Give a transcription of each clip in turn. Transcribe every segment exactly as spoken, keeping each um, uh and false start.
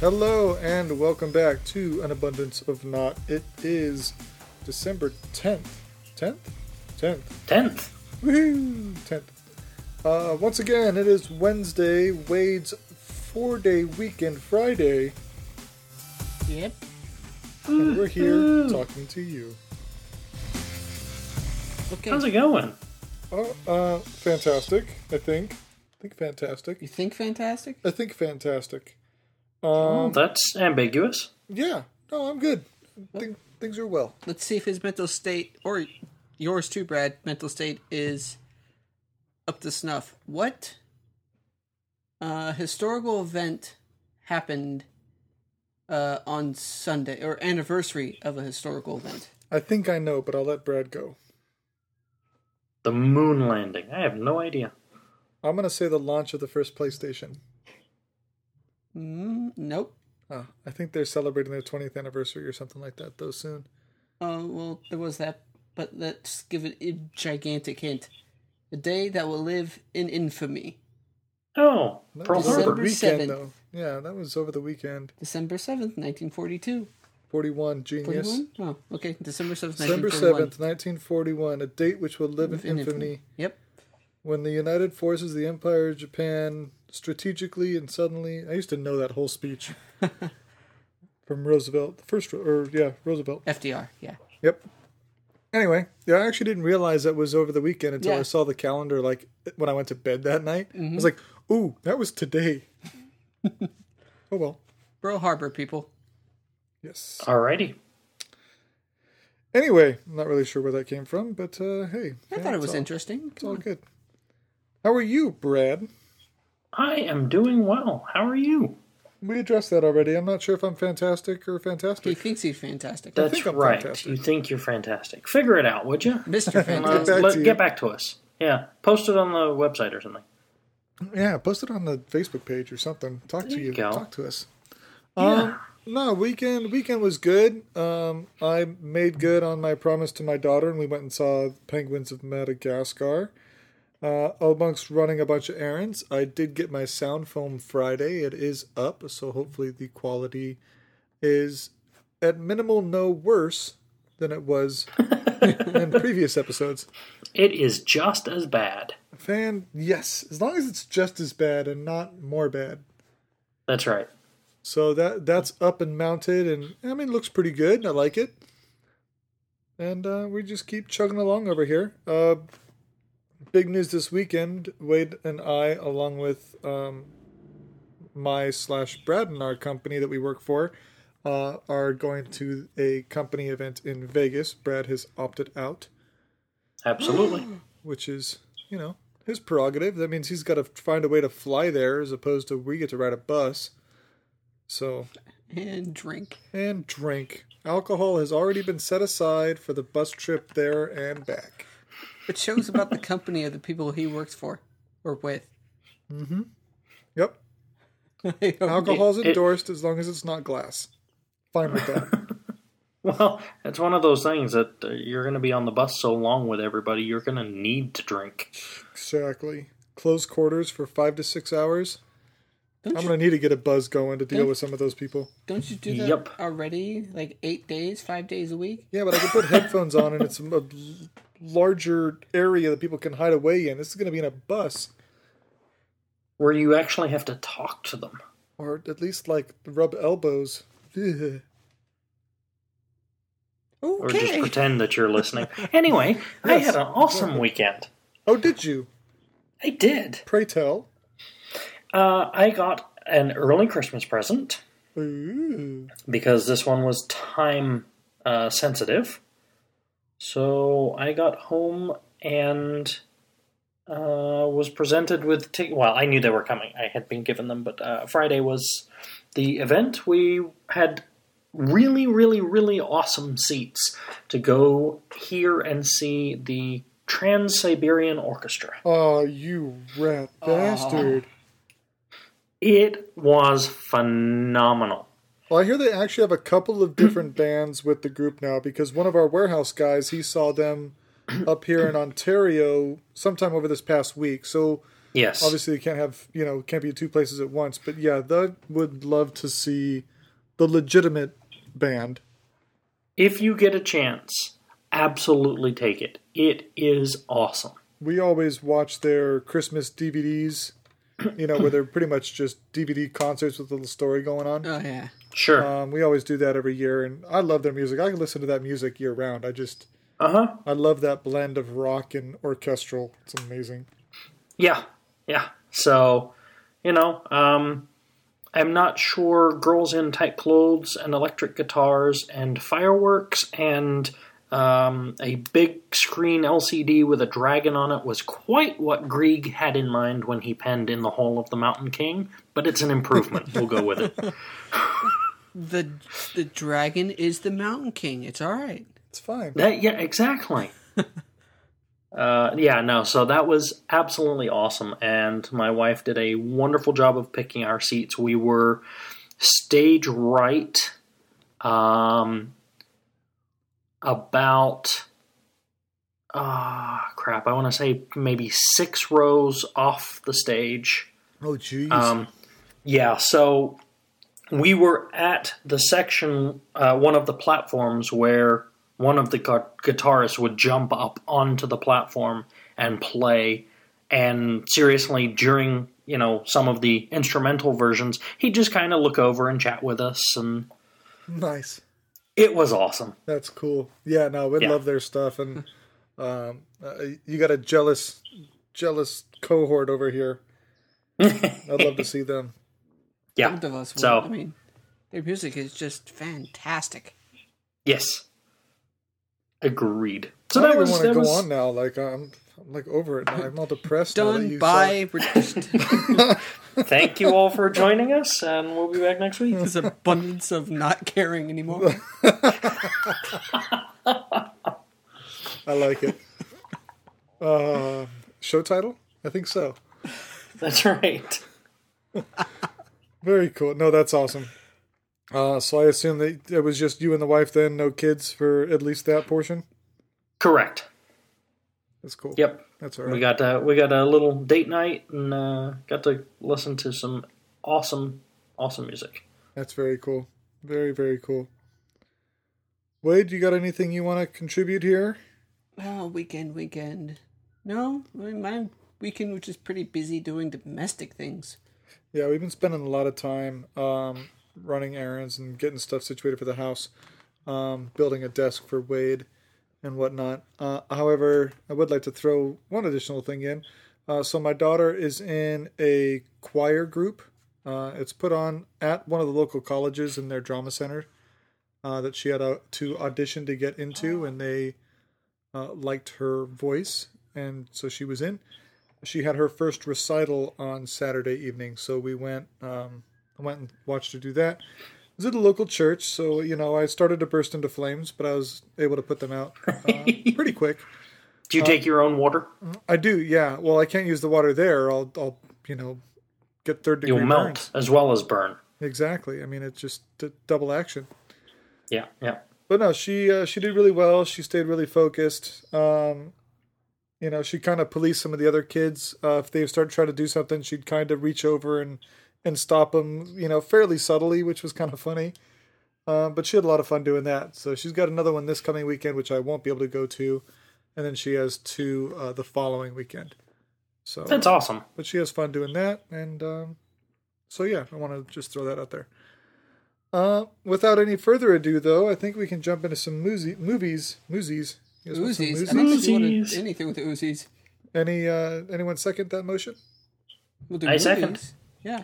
Hello and welcome back to An Abundance of Not. It is December tenth. tenth? tenth. tenth. Woohoo! tenth. Uh, once again, it is Wednesday, Wade's four-day weekend Friday. Yep. And we're here talking to you. Okay. How's it going? Oh, uh, fantastic, I think. I think fantastic. You think fantastic? I think fantastic. Oh, Um, that's ambiguous. yeah, no, I'm good. I think things are well. Let's see if his mental state, or yours too, Brad, mental state is up to snuff. What uh, historical event happened uh, on Sunday, or anniversary of a historical event? I think I know, but I'll let Brad go. The moon landing. I have no idea. I'm going to say the launch of the first PlayStation. Mm, nope. Oh, I think they're celebrating their twentieth anniversary or something like that, though, soon. Oh, well, there was that, but let's give it a gigantic hint. A day that will live in infamy. Oh, That Pearl was over the Harbor. December weekend, seventh. though. Yeah, that was over the weekend. December seventh, nineteen forty-two. forty-one, genius. forty-one? Oh, okay. December seventh, December nineteen forty-one. seventh, nineteen forty-one, a date which will live in In infamy. infamy. Yep. When the United Forces of the Empire of Japan strategically and suddenly... I used to know that whole speech from Roosevelt. The first... Or, yeah, Roosevelt. F D R, yeah. Yep. Anyway, yeah, I actually didn't realize that was over the weekend until Yeah. I saw the calendar, like, when I went to bed that night. Mm-hmm. I was like, ooh, that was today. Oh, well. Pearl Harbor, people. Yes. Alrighty. Anyway, I'm not really sure where that came from, but, uh, hey. I yeah, thought it it's was all- interesting. It's all good. How are you, Brad? I am doing well. How are you? We addressed that already. I'm not sure if I'm fantastic or He fantastic. thinks he's fantastic. That's think I'm right. fantastic. You think you're fantastic. Figure it out, would you? Mister Uh, Fantastic. back let- to you. get back to us. Yeah. Post it on the website or something. Yeah, post it on the Facebook page or something. Talk to There you. you go. Talk to us. Yeah. Um, no, weekend weekend was good. Um, I made good on my promise to my daughter, and we went and saw Penguins of Madagascar. Uh, amongst running a bunch of errands, I did get my sound foam Friday. It is up, so hopefully the quality is at minimal no worse than it was in previous episodes. It is just as bad. Fan, yes, as long as it's just as bad and not more bad. That's right. So that that's up and mounted, and I mean, it looks pretty good. I like it, and uh, we just keep chugging along over here. Uh, big news this weekend: Wade and I, along with um, my slash Brad and our company that we work for, uh, are going to a company event in Vegas. Brad has opted out, Absolutely. which is, you know, his prerogative. That means he's got to find a way to fly there, as opposed to we get to ride a bus. So. And drink. And drink. Alcohol has already been set aside for the bus trip there and back. It shows about the company of the people he works for or with. Yep. Okay. Alcohol's It- endorsed as long as it's not glass. Fine with that. Well, it's one of those things that uh, you're going to be on the bus so long with everybody, you're going to need to drink. Exactly. Close quarters for five to six hours. Don't I'm you, going to need to get a buzz going to deal Don't- with some of those people. don't you do that Yep. already? Like eight days, five days a week? Yeah, but I can put headphones on and it's a l- larger area that people can hide away in. This is going to be in a bus. Where you actually have to talk to them. Or at least, like, rub elbows. Ugh. Or just Okay. pretend that you're listening. Anyway, I Yes, had an awesome exactly. weekend. Oh, did you? I did. Pray tell. Uh, I got an early Christmas present Ooh. because this one was time uh, sensitive. So I got home and uh, was presented with t- well, I knew they were coming. I had been given them, but uh, Friday was the event. We had really, really, really awesome seats to go hear and see the Trans-Siberian Orchestra. Oh, you rat bastard. It was phenomenal. Well, I hear they actually have a couple of different bands with the group now because one of our warehouse guys, he saw them up here in Ontario sometime over this past week. So Yes. Obviously, you can't have, you know, can't be in two places at once. But yeah, that would love to see the legitimate band. If you get a chance, absolutely take it. It is awesome. We always watch their Christmas D V Ds, you know, where they're pretty much just D V D concerts with a little story going on. Oh, yeah. Sure. Um, we always do that every year, and I love their music. I can listen to that music year round. I just, Uh-huh. I love that blend of rock and orchestral. It's amazing. Yeah. Yeah. So, you know, um, I'm not sure girls in tight clothes and electric guitars and fireworks and um, a big screen L C D with a dragon on it was quite what Grieg had in mind when he penned In the Hall of the Mountain King, but it's an improvement. We'll go with it. The the dragon is the Mountain King. It's all right. It's fine. That, yeah, exactly. uh, yeah, no, so that was absolutely awesome, and my wife did a wonderful job of picking our seats. We were stage right, um, about, ah, crap, I want to say maybe six rows off the stage. Oh, jeez. Um, yeah, so we were at the section, uh, one of the platforms where one of the gu- guitarists would jump up onto the platform and play. And seriously, during, you know, some of the instrumental versions, he'd just kind of look over and chat with us. And Nice. it was awesome. That's cool. Yeah, no, we Yeah. love their stuff, and um, uh, you got a jealous, jealous cohort over here. I'd love to see them. Yeah. Both of us. Will. So, I mean, their music is just fantastic. yes. Agreed. So I that don't was, even that want to was go on now. Like I'm, I'm like over it now. I'm all depressed. now that Done you by. Thank you all for joining us, and we'll be back next week. This abundance of not caring anymore. I like it. Uh, show title? I think so. That's right. Very cool. No, that's awesome. Uh, so I assume that it was just you and the wife then, no kids for at least that portion? Correct. That's cool. Yep. That's all right. We got uh, we got a little date night and uh, got to listen to some awesome, awesome music. That's very cool. Very, very cool. Wade, you got anything you want to contribute here? Oh, weekend, weekend. No, I mean, my weekend was just pretty busy doing domestic things. Yeah, we've been spending a lot of time um, running errands and getting stuff situated for the house, um, building a desk for Wade and whatnot. Uh, however, I would like to throw one additional thing in. Uh, so my daughter is in a choir group. Uh, it's put on at one of the local colleges in their drama center uh, that she had a, to audition to get into, and they uh, liked her voice, and so she was in. She had her first recital on Saturday evening, so we went. Um, I went and watched her do that. It was at a local church, so you know I started to burst into flames, but I was able to put them out uh, pretty quick. Do you Uh, take your own water? I do, yeah. Well, I can't use the water there. I'll, I'll, you know, get third degree You'll melt burns. as well as burn. Exactly. I mean, it's just d- double action. Yeah, yeah. But no, she uh, she did really well. She stayed really focused. Um, you know, she kind of policed some of the other kids. Uh, if they started trying to do something, she'd kind of reach over and, and stop them, you know, fairly subtly, which was kind of funny. Um, but she had a lot of fun doing that. So she's got another one this coming weekend, which I won't be able to go to. And then she has two uh, the following weekend. So That's awesome. but she has fun doing that. And um, so, yeah, I want to just throw that out there. Uh, without any further ado, though, I think we can jump into some movies. Movies. Movies. You guys want some Uzis. I movies? don't think we Uzis. wanted anything with the Uzis. Any uh, anyone second that motion? We'll do I second. movies. Yeah.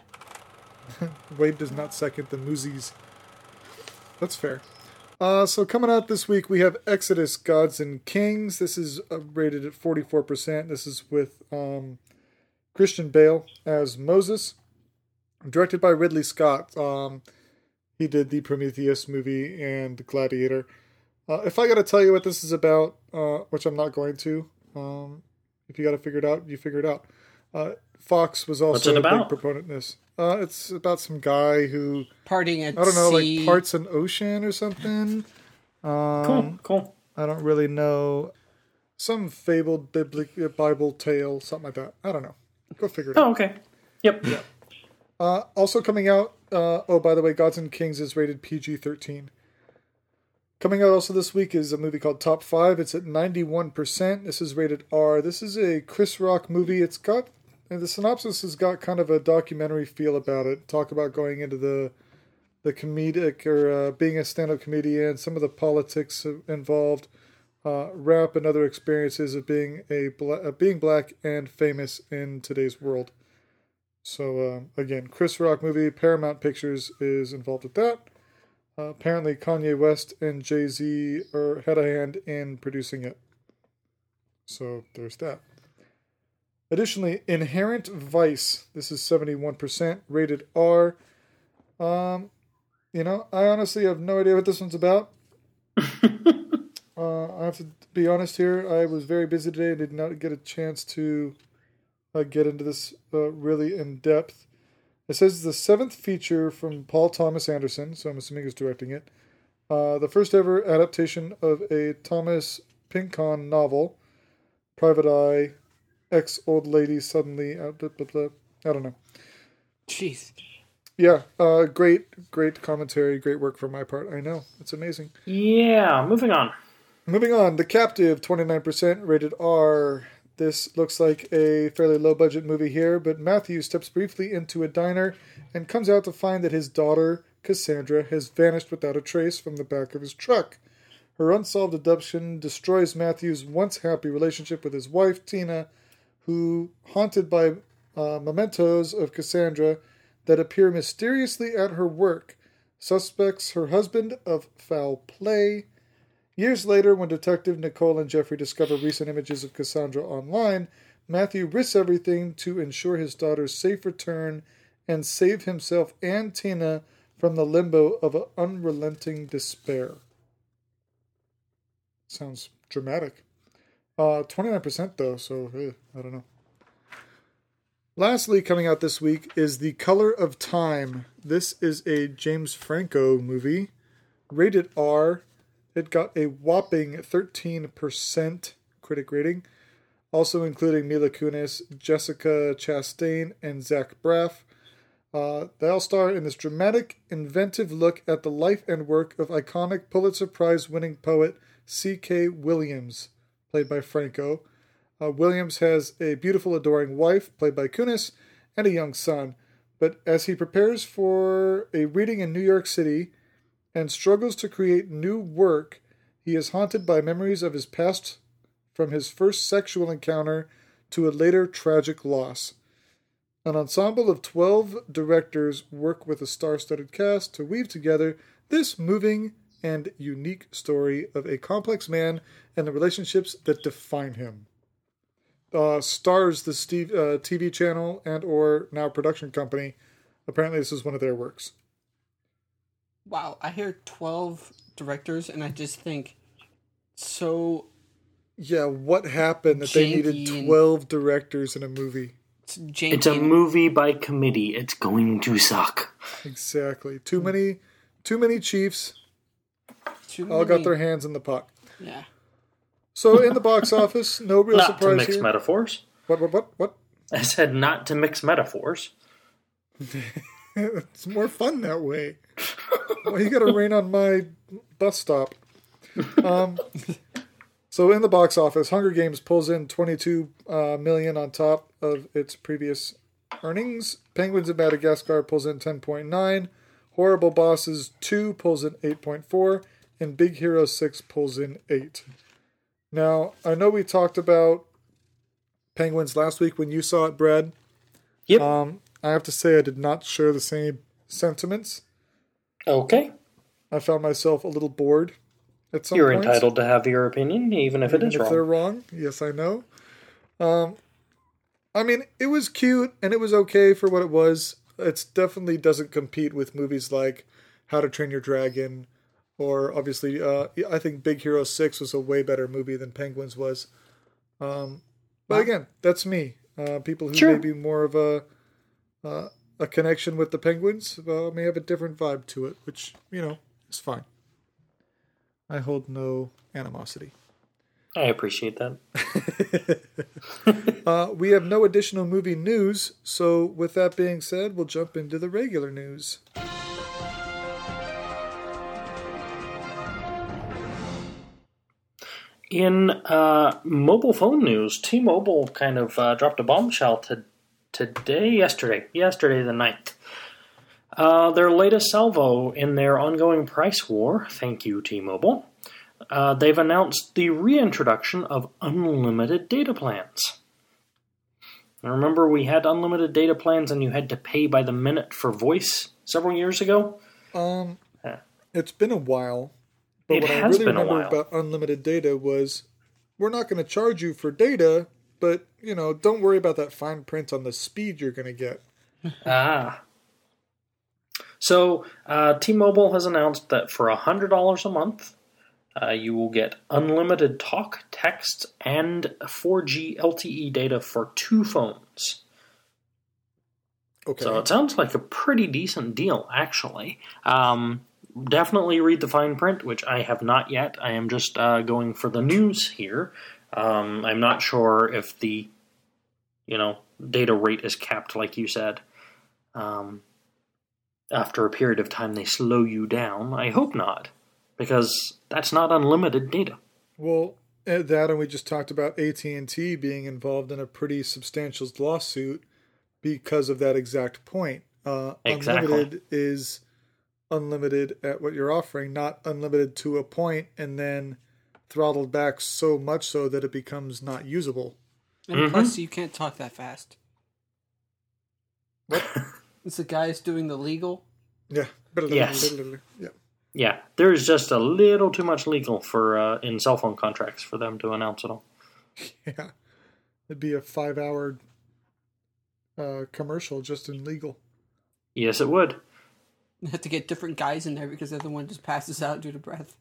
Wade does not second the movies. That's fair. Uh, so coming out this week, we have Exodus: Gods and Kings. This is uh, rated at forty-four percent. This is with um, Christian Bale as Moses, directed by Ridley Scott. Um, he did the Prometheus movie and Gladiator. Uh, if I got to tell you what this is about, uh, which I'm not going to, um, if you got to figure it out, you figure it out. Uh, Fox was also What's it a big about? proponent in this. Uh, it's about some guy who, Partying at I don't know, sea. like parts an ocean or something. Um, Cool, cool. I don't really know. Some fabled biblical Bible tale, something like that. I don't know. Go figure it out. Oh, okay. Yep. Yeah. Uh, also coming out, uh, oh, by the way, Gods and Kings is rated P G thirteen. Coming out also this week is a movie called Top five. It's at ninety-one percent. This is rated R. This is a Chris Rock movie. It's got, and the synopsis has got kind of a documentary feel about it. Talk about going into the the comedic, or uh, being a stand-up comedian, some of the politics involved, uh, rap and other experiences of being a bla- uh, being black and famous in today's world. So, um, again, Chris Rock movie, Paramount Pictures is involved with that. Uh, apparently, Kanye West and Jay-Z are, had a hand in producing it. So, there's that. Additionally, Inherent Vice. This is seventy-one percent, rated R. Um, you know, I honestly have no idea what this one's about. uh, I have to be honest here. I was very busy today and did not get a chance to... Uh, get into this uh, really in depth. It says it's the seventh feature from Paul Thomas Anderson, so I'm assuming he's directing it. Uh, the first ever adaptation of a Thomas Pynchon novel. Private Eye, ex-old lady suddenly... Uh, blah, blah, blah. I don't know. Jeez. Yeah, uh, great, great commentary, great work from my part. I know, it's amazing. Yeah, moving on. Moving on, The Captive, twenty-nine percent, rated R. This looks like a fairly low-budget movie here, but Matthew steps briefly into a diner and comes out to find that his daughter, Cassandra, has vanished without a trace from the back of his truck. Her unsolved abduction destroys Matthew's once-happy relationship with his wife, Tina, who, haunted by uh, mementos of Cassandra that appear mysteriously at her work, suspects her husband of foul play. Years later, when Detective Nicole and Jeffrey discover recent images of Cassandra online, Matthew risks everything to ensure his daughter's safe return and save himself and Tina from the limbo of an unrelenting despair. Sounds dramatic. Uh, twenty-nine percent though, so eh, I don't know. Lastly, coming out this week is The Color of Time. This is a James Franco movie, rated R. It got a whopping thirteen percent critic rating, also including Mila Kunis, Jessica Chastain, and Zach Braff. Uh, they all star in this dramatic, inventive look at the life and work of iconic Pulitzer Prize-winning poet C K. Williams, played by Franco. Uh, Williams has a beautiful, adoring wife, played by Kunis, and a young son. But as he prepares for a reading in New York City and struggles to create new work, he is haunted by memories of his past, from his first sexual encounter to a later tragic loss. An ensemble of twelve directors work with a star-studded cast to weave together this moving and unique story of a complex man and the relationships that define him. Uh, stars the Steve, uh, T V channel and or now production company. Apparently this is one of their works. Wow, I hear twelve directors, and I just think so. Yeah, what happened that they needed twelve directors in a movie? It's, it's a movie by committee. It's going to suck. Exactly. Too many, too many chiefs. Too all many. got their hands in the pot. Yeah. So in the box office, no real not surprise to mix here. metaphors. What? What? What? What? I said not to mix metaphors. It's more fun that way. Well, you got to rain on my bus stop. Um, so in the box office, Hunger Games pulls in twenty-two uh, million on top of its previous earnings. Penguins of Madagascar pulls in ten point nine. Horrible Bosses two pulls in eight point four. And Big Hero six pulls in eight. Now, I know we talked about Penguins last week when you saw it, Brad. Yep. Um, I have to say I did not share the same sentiments. Okay. I found myself a little bored at some You're points. entitled to have your opinion, even if Even it is if wrong. they're wrong. Yes, I know. Um, I mean, it was cute, and it was okay for what it was. It definitely doesn't compete with movies like How to Train Your Dragon, or obviously, uh, I think Big Hero six was a way better movie than Penguins was. Um, but Wow. again, that's me. Uh, people who Sure. may be more of a uh, a connection with the Penguins uh, may have a different vibe to it, which, you know, is fine. I hold no animosity. I appreciate that. uh, we have no additional movie news, so with that being said, we'll jump into the regular news. In uh, mobile phone news, T-Mobile kind of uh, dropped a bombshell to, today, yesterday, yesterday the ninth. Uh, their latest salvo in their ongoing price war, thank you T-Mobile, uh, they've announced the reintroduction of unlimited data plans. Now remember we had unlimited data plans and you had to pay by the minute for voice several years ago? Um, yeah. It's been a while. But it what has I really been a remember while. about unlimited data was, we're not going to charge you for data, but, you know, don't worry about that fine print on the speed you're going to get. Ah. So, uh, T-Mobile has announced that for one hundred dollars a month, uh, you will get unlimited talk, text, and four G L T E data for two phones. Okay. So it sounds like a pretty decent deal, actually. Um, definitely read the fine print, which I have not yet. I am just uh, going for the news here. Um, I'm not sure if the, you know, data rate is capped, like you said. Um, after a period of time, they slow you down. I hope not, because that's not unlimited data. Well, that, and we just talked about A T and T being involved in a pretty substantial lawsuit because of that exact point. Uh, Exactly. Unlimited is unlimited at what you're offering, not unlimited to a point and then throttled back so much so that it becomes not usable. And Mm-hmm. plus, you can't talk that fast. What? It's the guys doing the legal. Yeah. Yes. Yeah. Yeah, there's just a little too much legal for uh, in cell phone contracts for them to announce it all. Yeah. It'd be a five-hour uh, commercial just in legal. Yes, it would. You have to get different guys in there because the other one just passes out due to breath.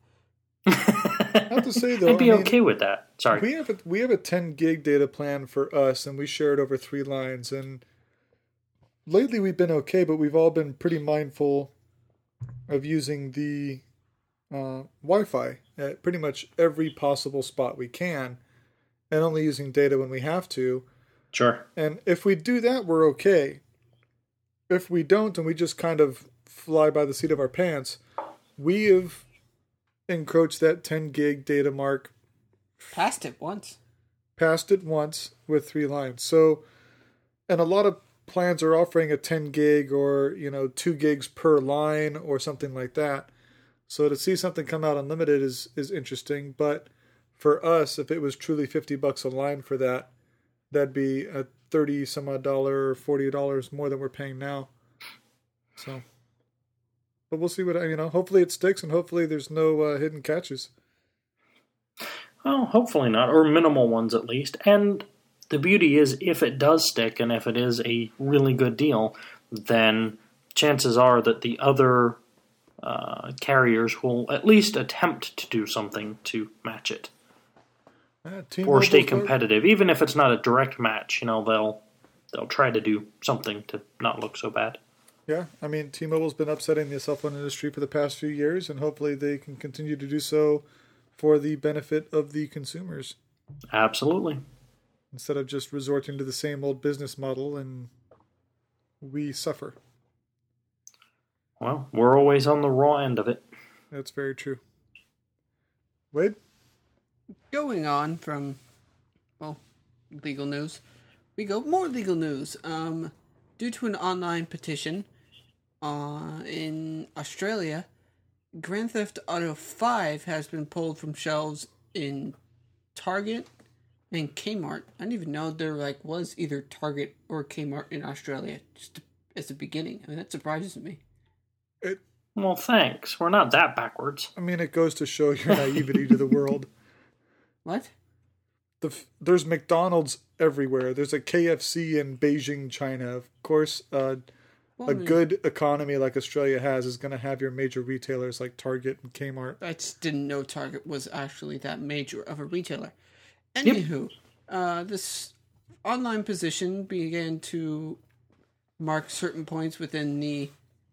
I have to say, though, I'd be I mean, okay with that. Sorry. We have a, we have a ten gig data plan for us, and we share it over three lines. And lately, we've been okay, but we've all been pretty mindful of using the uh, Wi-Fi at pretty much every possible spot we can, and only using data when we have to. Sure. And if we do that, we're okay. If we don't, and we just kind of fly by the seat of our pants, we have encroached that ten gig data mark. Passed it once. Passed it once with three lines. So, and a lot of plans are offering a ten gig or, you know, two gigs per line or something like that. So to see something come out unlimited is, is interesting. But for us, if it was truly fifty bucks a line for that, that'd be a thirty some odd dollar or forty dollars more than we're paying now. So, but we'll see what, you know, hopefully it sticks and hopefully there's no uh, hidden catches. Well, hopefully not, or minimal ones at least. And the beauty is, if it does stick and if it is a really good deal, then chances are that the other uh, carriers will at least attempt to do something to match it. Uh, or stay competitive. Even if it's not a direct match, you know, they'll they'll try to do something to not look so bad. Yeah, I mean, T-Mobile's been upsetting the cell phone industry for the past few years, and hopefully they can continue to do so for the benefit of the consumers. Absolutely. Instead of just resorting to the same old business model, and we suffer. Well, we're always on the raw end of it. That's very true. Wade? Going on from, well, legal news, we go more legal news. Um, due to an online petition uh, in Australia, Grand Theft Auto five has been pulled from shelves in Target and Kmart. I didn't even know there like was either Target or Kmart in Australia, just as a beginning. I mean, that surprises me. It, well, thanks. We're not that backwards. I mean, it goes to show your naivety to the world. What? The, there's McDonald's everywhere. There's a K F C in Beijing, China. Of course, uh, Well, a I mean, good economy like Australia has is going to have your major retailers like Target and Kmart. I just didn't know Target was actually that major of a retailer. Anywho, uh, this online position began to mark certain points within the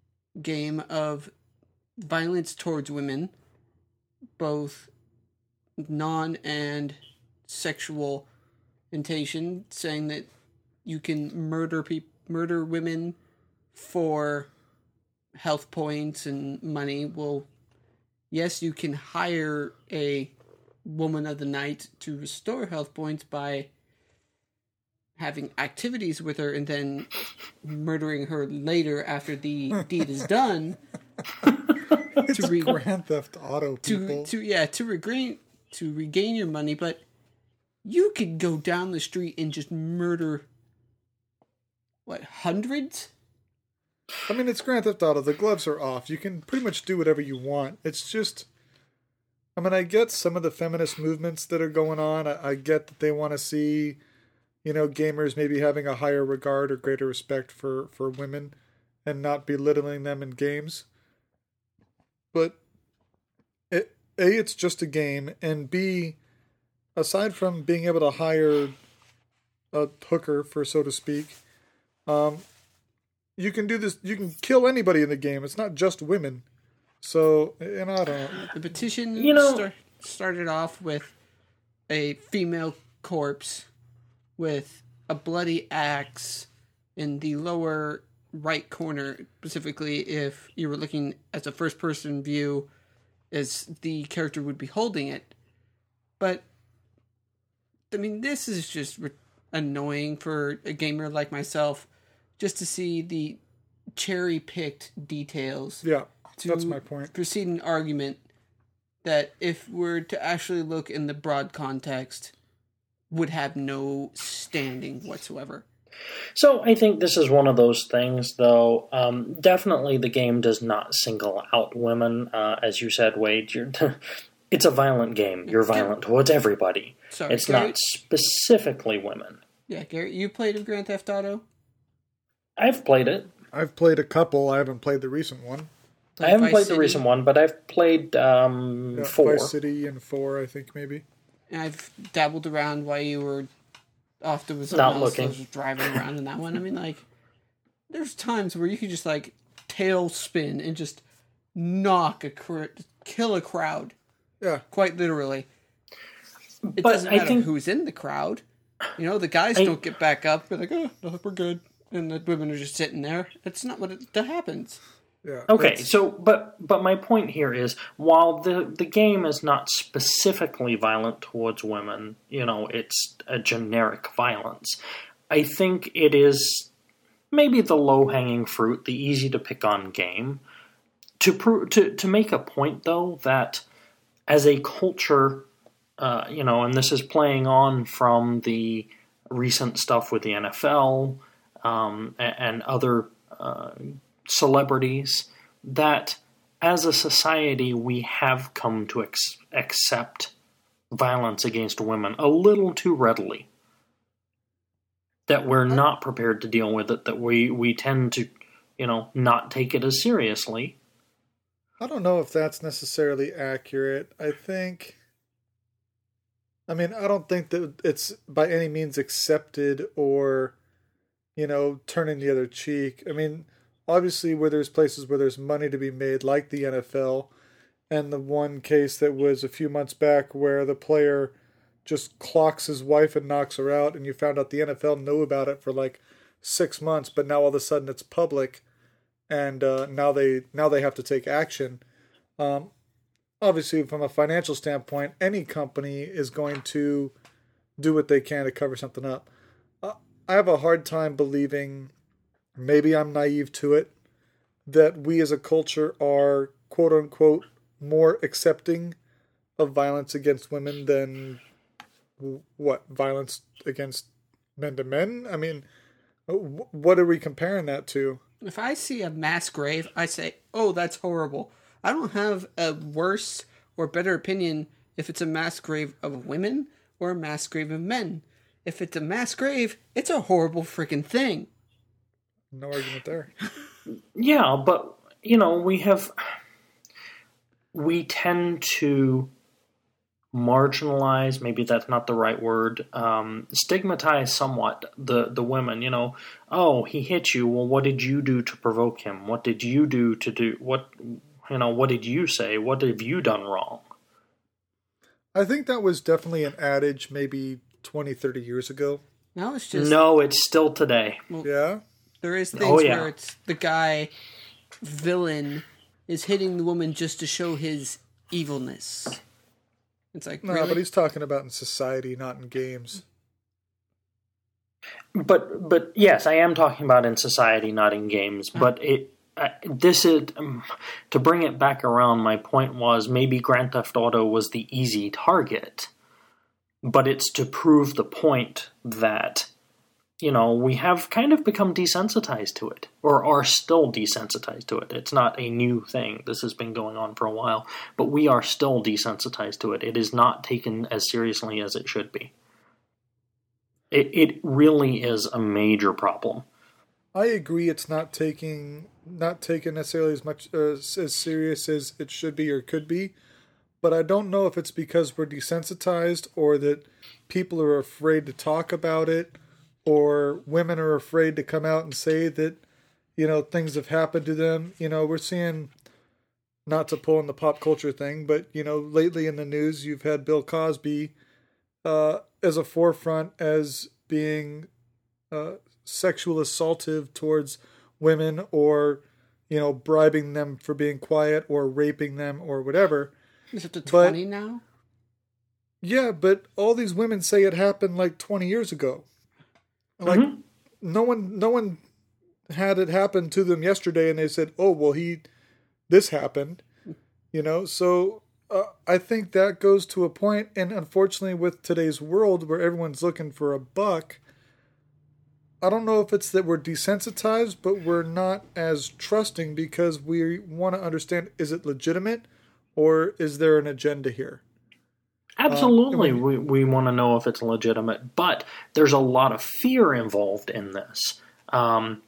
game of violence towards women, both non and sexual intention, saying that you can murder peop- murder women for health points and money. Well, yes, you can hire a woman of the night to restore health points by having activities with her and then murdering her later after the deed is done. It's to re- Grand Theft Auto, people. to to yeah to regain to regain your money, but you could go down the street and just murder what, hundreds? I mean, it's Grand Theft Auto. The gloves are off. You can pretty much do whatever you want. It's just, I mean, I get some of the feminist movements that are going on. I, I get that they want to see, you know, gamers maybe having a higher regard or greater respect for, for women and not belittling them in games. But it, A, it's just a game, and B, aside from being able to hire a hooker, for so to speak, um, you can do this. You can kill anybody in the game. It's not just women. So, and I don't know. The petition You know- start, started off with a female corpse with a bloody axe in the lower right corner, specifically if you were looking as a first-person view, as the character would be holding it. But, I mean, this is just re- annoying for a gamer like myself, just to see the cherry-picked details. Yeah, to that's my point. proceed an argument that, if we're to actually look in the broad context, would have no standing whatsoever. So I think this is one of those things, though. Um, definitely the game does not single out women. Uh, as you said, Wade, you're, it's a violent game. You're violent towards everybody. Sorry, It's Gary, not specifically women. Yeah, Gary, you played Grand Theft Auto? I've played it. I've played a couple. I haven't played the recent one. I haven't Vice played City? the recent one, but I've played um, Yeah, four. Vice City and four, I think, maybe. And I've dabbled around while you were off to with Not someone else that looking. was driving around in that one. I mean, like, there's times where you could just, like, tail spin and just knock a cr- kill a crowd, Yeah. quite literally. It But doesn't I matter think- who's in the crowd. You know, the guys I- don't get back up. They're like, oh, no, we're good. And the women are just sitting there. That's not what it, that happens. Yeah. Okay, that's- so but but my point here is, while the the game is not specifically violent towards women, you know, it's a generic violence. I think it is maybe the low hanging fruit, the easy to pick on game. To pro- to to make a point though that as a culture, uh, you know, and this is playing on from the recent stuff with the N F L um, and, and other. Uh, celebrities, that as a society we have come to ex- accept violence against women a little too readily. That we're not prepared to deal with it, that we, we tend to, you know, not take it as seriously. I don't know if that's necessarily accurate. I think, I mean, I don't think that it's by any means accepted or, you know, turning the other cheek. I mean, obviously, where there's places where there's money to be made, like the N F L, and the one case that was a few months back where the player just clocks his wife and knocks her out, and you found out the N F L knew about it for like six months, but now all of a sudden it's public, and uh, now they now they have to take action. Um, obviously, from a financial standpoint, any company is going to do what they can to cover something up. Uh, I have a hard time believing. Maybe I'm naive to it, that we as a culture are, quote unquote, more accepting of violence against women than, what, violence against men to men? I mean, what are we comparing that to? If I see a mass grave, I say, oh, that's horrible. I don't have a worse or better opinion if it's a mass grave of women or a mass grave of men. If it's a mass grave, it's a horrible freaking thing. No argument there. Yeah, but, you know, we have, we tend to marginalize, maybe that's not the right word, um, stigmatize somewhat the, the women, you know, oh, he hit you, well, what did you do to provoke him? What did you do to do, what, you know, what did you say? What have you done wrong? I think that was definitely an adage maybe twenty, thirty years ago. Now it's just... No, it's still today. Well, Yeah? there is things Oh, yeah. where it's the guy, villain, is hitting the woman just to show his evilness. It's like, No, really? but he's talking about in society, not in games. But but yes, I am talking about in society, not in games. But it uh, this is um, to bring it back around. My point was maybe Grand Theft Auto was the easy target, but it's to prove the point that, you know, we have kind of become desensitized to it, or are still desensitized to it. It's not a new thing. This has been going on for a while, but we are still desensitized to it. It is not taken as seriously as it should be. It it really is a major problem. I agree it's not taking not taken necessarily as much uh, as serious as it should be or could be, but I don't know if it's because we're desensitized or that people are afraid to talk about it, or women are afraid to come out and say that, you know, things have happened to them. You know, we're seeing, not to pull in the pop culture thing, but, you know, lately in the news, you've had Bill Cosby uh, as a forefront as being uh, sexual assaultive towards women, or, you know, bribing them for being quiet, or raping them, or whatever. Is it to But- twenty now? Yeah, but all these women say it happened like twenty years ago. Like, Mhm. no one, no one had it happen to them yesterday, and they said, "Oh, well, he, this happened," you know. So uh, I think that goes to a point, and unfortunately, with today's world where everyone's looking for a buck, I don't know if it's that we're desensitized, but we're not as trusting because we want to understand: is it legitimate, or is there an agenda here? Absolutely, Uh, I mean- we, we want to know if it's legitimate, but there's a lot of fear involved in this. Um,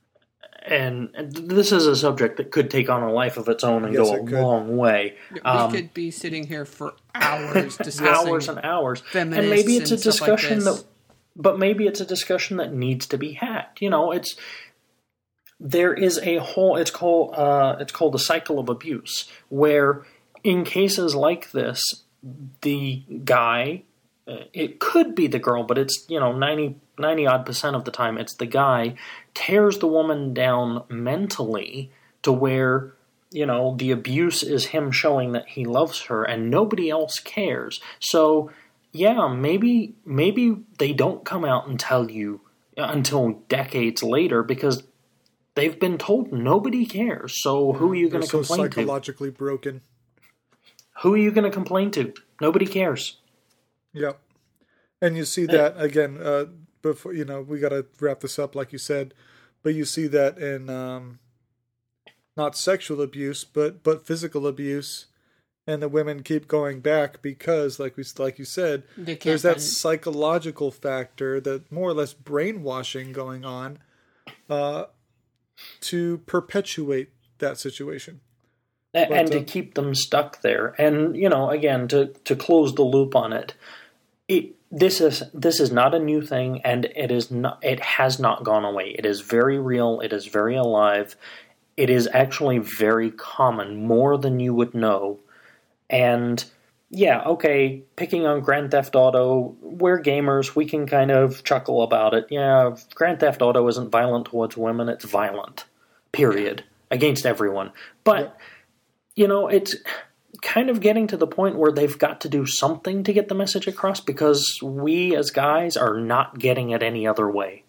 and this is a subject that could take on a life of its own and Yes, go it a could. long way. We Um, could be sitting here for hours discussing hours and hours. And feminists maybe it's a and stuff like discussion this. that, but maybe it's a discussion that needs to be had. You know, it's, there is a whole, it's called, uh, it's called the cycle of abuse, where in cases like this, the guy, uh, it could be the girl, but it's, you know, ninety, ninety odd percent of the time it's the guy, tears the woman down mentally to where, you know, the abuse is him showing that he loves her and nobody else cares. So, yeah, maybe, maybe they don't come out and tell you until decades later because they've been told nobody cares. So who are you going They're to so complain to? psychologically broken. Who are you going to complain to? Nobody cares. Yep. And you see that again, uh, before, you know, we got to wrap this up, like you said, but you see that in, um, not sexual abuse, but, but physical abuse. And the women keep going back because, like we, like you said, They can't there's that find- psychological factor, that more or less brainwashing going on, uh, to perpetuate that situation. A- But, and to uh, keep them stuck there. And, you know, again, to, to close the loop on it, it this is this is not a new thing, and it is not it has not gone away. It is very real, it is very alive. It is actually very common, more than you would know. And yeah, okay, picking on Grand Theft Auto, we're gamers, we can kind of chuckle about it. Yeah, Grand Theft Auto isn't violent towards women, it's violent. Period. Against everyone. But you know, it's kind of getting to the point where they've got to do something to get the message across because we as guys are not getting it any other way.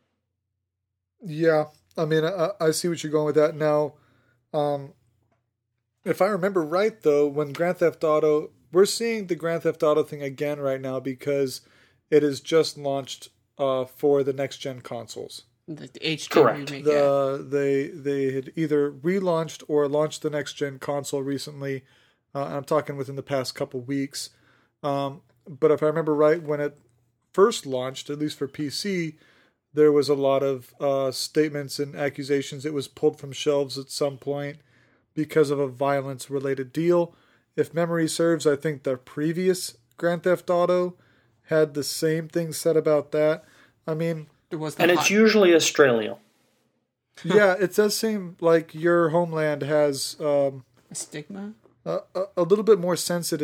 Yeah, I mean, I, I see what you're going with that. Now, um, if I remember right, though, when Grand Theft Auto, we're seeing the Grand Theft Auto thing again right now because it is just launched uh, for the next gen consoles. The H D Correct. remake, yeah. The they they had either relaunched or launched the next gen console recently. Uh, I'm talking within the past couple weeks. Um, but if I remember right, when it first launched, at least for P C, there was a lot of uh, statements and accusations it was pulled from shelves at some point because of a violence-related deal. If memory serves, I think the previous Grand Theft Auto had the same thing said about that. I mean, There was the And hot- it's usually Australia. yeah, it does seem like your homeland has um, stigma. a, a, a little bit more sensitive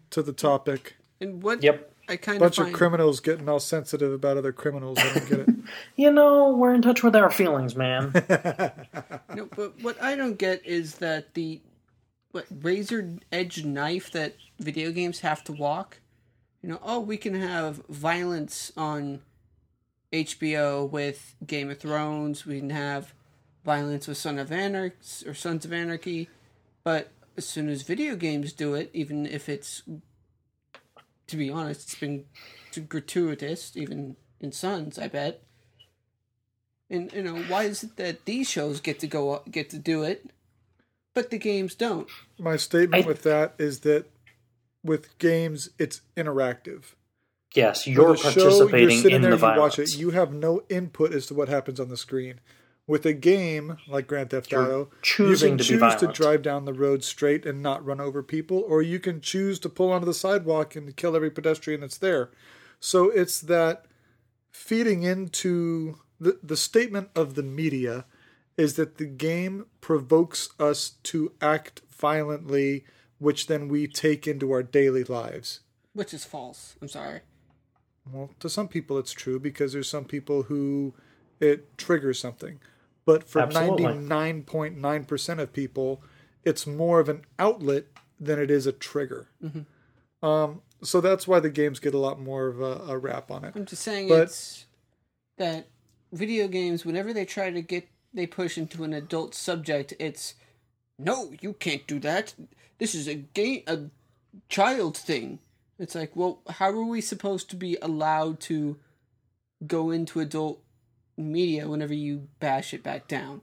to the topic. And what Yep. I kind Bunch of of find, criminals getting all sensitive about other criminals. I don't get it. You know, we're in touch with our feelings, man. no, but what I don't get is that the what razor edge knife that video games have to walk. You know, oh, we can have violence on H B O with Game of Thrones. We can have violence with Son of Anarchy or Sons of Anarchy, but as soon as video games do it, even if it's, to be honest, it's been gratuitous, even in Sons, I bet. And you know, why is it that these shows get to go get to do it, but the games don't? My statement I- with that is that with games, it's interactive. Yes, you're With a show, participating you're sitting in there, the you violence. watch it. You have no input as to what happens on the screen. With a game like Grand Theft You're Auto, choosing you can to be choose to violent. drive down the road straight and not run over people, or you can choose to pull onto the sidewalk and kill every pedestrian that's there. So it's that feeding into the the statement of the media is that the game provokes us to act violently, which then we take into our daily lives. Which is false. I'm sorry. Well, to some people it's true because there's some people who it triggers something. But for Absolutely. ninety-nine point nine percent of people, it's more of an outlet than it is a trigger. Mm-hmm. Um, so that's why the games get a lot more of a, a rap on it. I'm just saying But- it's that video games, whenever they try to get, they push into an adult subject, it's, no, you can't do that. This is a game, a child thing. It's like, well, how are we supposed to be allowed to go into adult media whenever you bash it back down?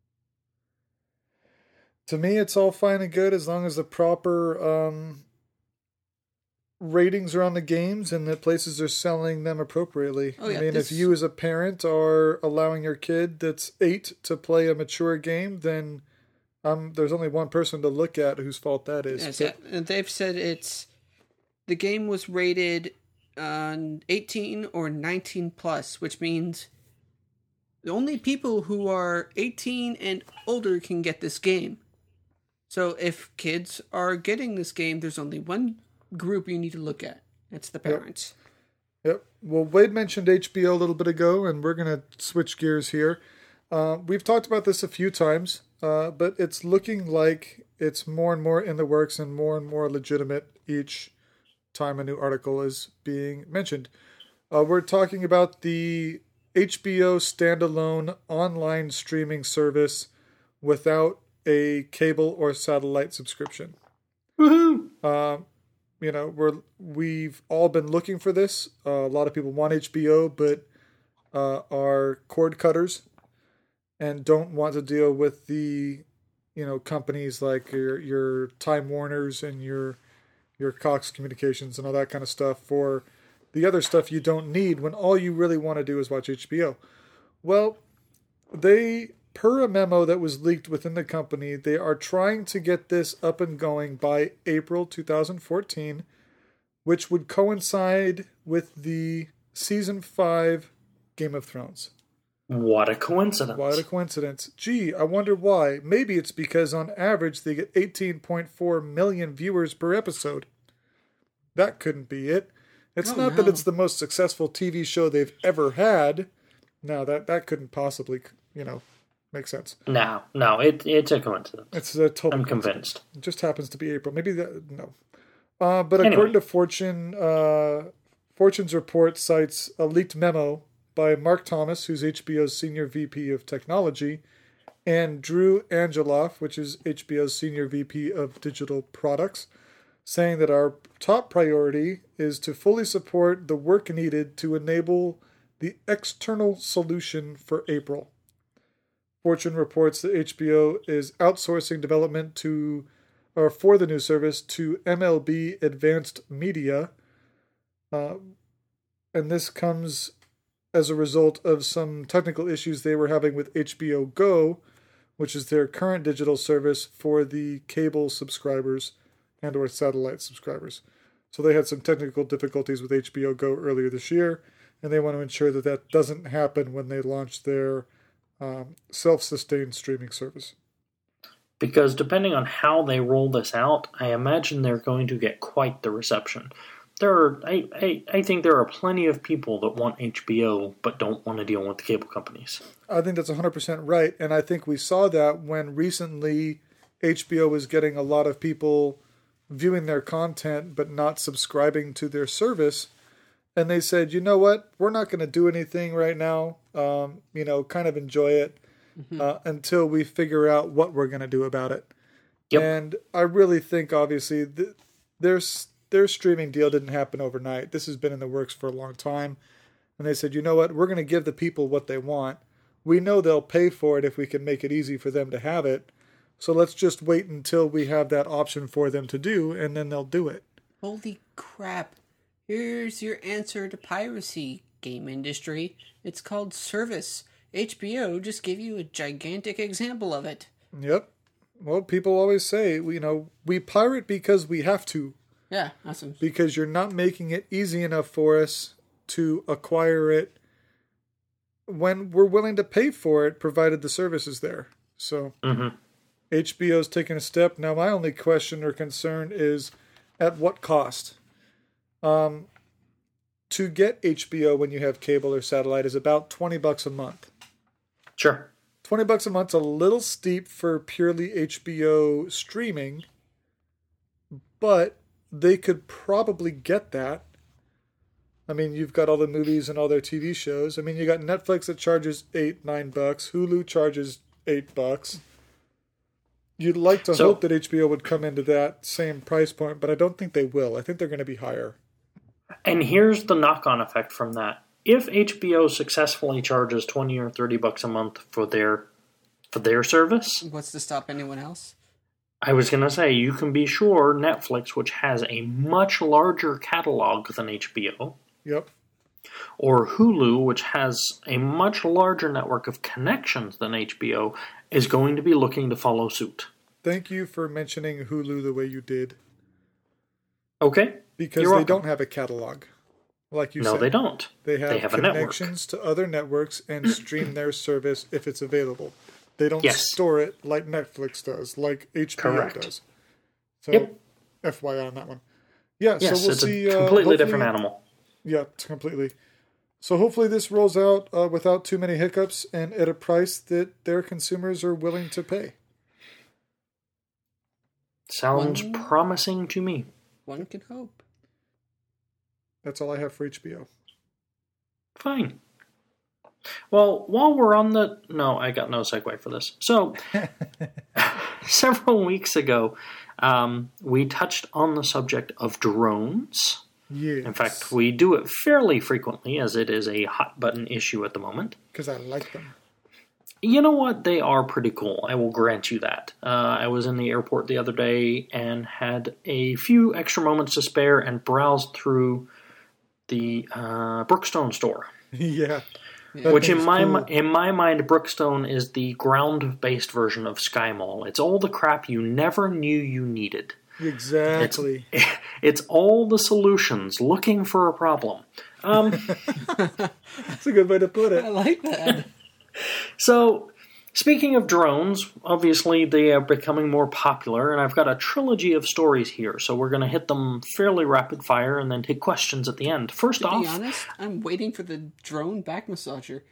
To me, it's all fine and good as long as the proper um, ratings are on the games and the places are selling them appropriately. Oh, yeah, I mean, this- if you as a parent are allowing your kid that's eight to play a mature game, then um, there's only one person to look at whose fault that is. Yes, But- and they've said it's, the game was rated on eighteen or nineteen plus, which means the only people who are eighteen and older can get this game. So if kids are getting this game, there's only one group you need to look at. It's the parents. Yep. Well, Wade mentioned H B O a little bit ago, and we're going to switch gears here. Uh, we've talked about this a few times, uh, but it's looking like it's more and more in the works and more and more legitimate each time a new article is being mentioned. Uh, we're talking about the H B O standalone online streaming service without a cable or satellite subscription. Woohoo! Um, you know, we're we've all been looking for this. Uh, a lot of people want H B O, but uh, are cord cutters and don't want to deal with the, you know, companies like your your Time Warners and your your Cox Communications and all that kind of stuff for the other stuff you don't need when all you really want to do is watch H B O. Well, they, per a memo that was leaked within the company, they are trying to get this up and going by April twenty fourteen, which would coincide with the season five Game of Thrones. What a coincidence. What a coincidence. Gee, I wonder why. Maybe it's because on average they get eighteen point four million viewers per episode. That couldn't be it. It's Oh, not that no. it's the most successful T V show they've ever had. No, that, that couldn't possibly, you know, make sense. No, no, it, it's a coincidence. It's a total I'm coincidence. convinced. It just happens to be April. Maybe that, no. Uh, but Anyway. according to Fortune, uh, Fortune's report cites a leaked memo by Mark Thomas, who's H B O's Senior V P of Technology, and Drew Angeloff, which is H B O's Senior V P of Digital Products, saying that our top priority is to fully support the work needed to enable the external solution for April. Fortune reports that H B O is outsourcing development to or for the new service to M L B Advanced Media, uh, and this comes as a result of some technical issues they were having with H B O Go, which is their current digital service for the cable subscribers and or satellite subscribers. So they had some technical difficulties with H B O Go earlier this year, and they want to ensure that that doesn't happen when they launch their um, self-sustained streaming service. Because depending on how they roll this out, I imagine they're going to get quite the reception. There are, I, I, I think there are plenty of people that want H B O but don't want to deal with the cable companies. I think that's one hundred percent right. And I think we saw that when recently H B O was getting a lot of people viewing their content but not subscribing to their service. And they said, you know what, we're not going to do anything right now. Um, you know, kind of enjoy it mm-hmm. uh, until we figure out what we're going to do about it. Yep. And I really think, obviously, th- there's their streaming deal didn't happen overnight. This has been in the works for a long time. And they said, you know what, we're going to give the people what they want. We know they'll pay for it if we can make it easy for them to have it. So let's just wait until we have that option for them to do, and then they'll do it. Holy crap. Here's your answer to piracy, game industry. It's called service. H B O just gave you a gigantic example of it. Yep. Well, people always say, you know, we pirate because we have to. Yeah, awesome. Because you're not making it easy enough for us to acquire it when we're willing to pay for it, provided the service is there. So mm-hmm. H B O's taking a step. Now, my only question or concern is at what cost? Um, to get H B O when you have cable or satellite is about twenty bucks a month. Sure. twenty bucks a month's a little steep for purely H B O streaming, but they could probably get that. I mean, you've got all the movies and all their T V shows. I mean, you got Netflix that charges eight, nine bucks. Hulu charges eight bucks. You'd like to so, hope that H B O would come into that same price point, but I don't think they will. I think they're going to be higher. And here's the knock-on effect from that. If H B O successfully charges twenty or thirty bucks a month for their for their service, what's to stop anyone else? I was going to say, you can be sure Netflix, which has a much larger catalog than H B O, yep, or Hulu, which has a much larger network of connections than H B O, is going to be looking to follow suit. Thank you for mentioning Hulu the way you did. Okay. Because they don't have a catalog, like you no, said. No, they don't. They have, they have connections to other networks and stream their service if it's available. They don't yes. store it like Netflix does, like H B O Correct. does. So, yep. F Y I on that one. Yeah, yes, so we'll it's see. a completely uh, different animal. Yeah, completely. So hopefully this rolls out uh, without too many hiccups and at a price that their consumers are willing to pay. Sounds one, promising to me. One can hope. That's all I have for H B O. Fine. Well, while we're on the... No, I got no segue for this. So, several weeks ago, um, we touched on the subject of drones. Yes. In fact, we do it fairly frequently, as it is a hot-button issue at the moment. Because I like them. You know what? They are pretty cool. I will grant you that. Uh, I was in the airport the other day and had a few extra moments to spare and browsed through the uh, Brookstone store. yeah. Which in my cool. in my mind, Brookstone is the ground-based version of Sky Mall. It's all the crap you never knew you needed. Exactly. It's, it's all the solutions looking for a problem. Um, That's a good way to put it. I like that. So, speaking of drones, obviously they are becoming more popular, and I've got a trilogy of stories here, so we're going to hit them fairly rapid fire and then take questions at the end. First to off... To be honest, I'm waiting for the drone back massager.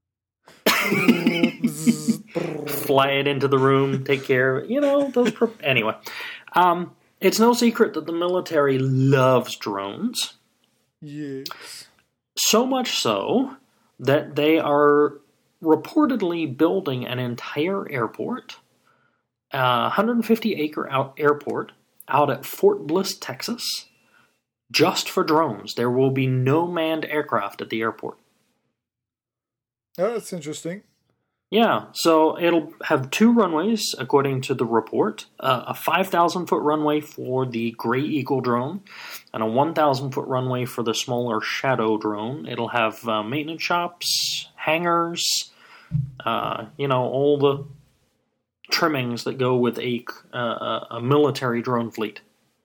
Fly it into the room, take care of it. You know, those... Pro- anyway, um, it's no secret that the military loves drones. Yes. So much so that they are... reportedly building an entire airport, a one hundred fifty acre out airport out at Fort Bliss, Texas, just for drones. There will be no manned aircraft at the airport. Oh, that's interesting. Yeah, so it'll have two runways, according to the report. Uh, a five thousand foot runway for the Gray Eagle drone, and a one thousand foot runway for the smaller Shadow drone. It'll have uh, maintenance shops, hangars, uh, you know, all the trimmings that go with a, uh, a military drone fleet.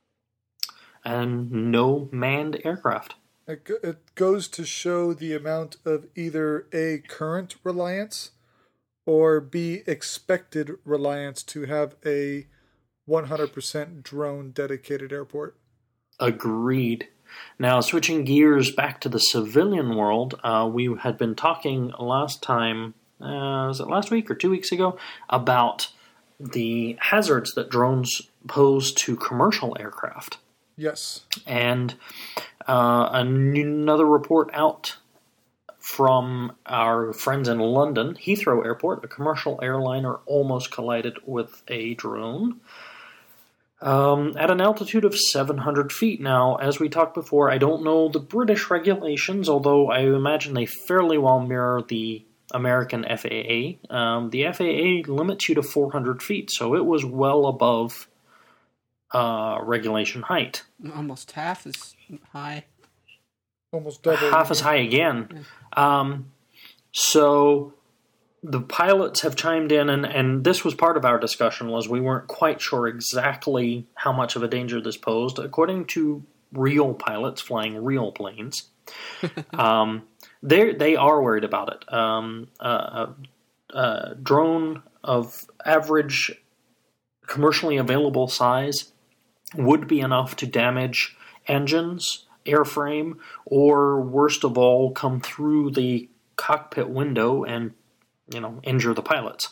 And no manned aircraft. It, it goes to show the amount of either A, current reliance, or B, expected Reliance to have a one hundred percent drone dedicated airport? Agreed. Now, switching gears back to the civilian world, uh, we had been talking last time, uh, was it last week or two weeks ago, about the hazards that drones pose to commercial aircraft. Yes. And uh, another report out from our friends in London, Heathrow Airport, a commercial airliner almost collided with a drone. Um, at an altitude of seven hundred feet. Now, as we talked before, I don't know the British regulations, although I imagine they fairly well mirror the American F A A. Um, the F A A limits you to four hundred feet, so it was well above uh, regulation height. Almost half as high. Almost double. Half as high again. Yeah. Um, so the pilots have chimed in, and, and this was part of our discussion, was we weren't quite sure exactly how much of a danger this posed. According to real pilots flying real planes, um, they they are worried about it. Um, a, a, a drone of average commercially available size would be enough to damage engines, airframe, or worst of all, come through the cockpit window and, you know, injure the pilots.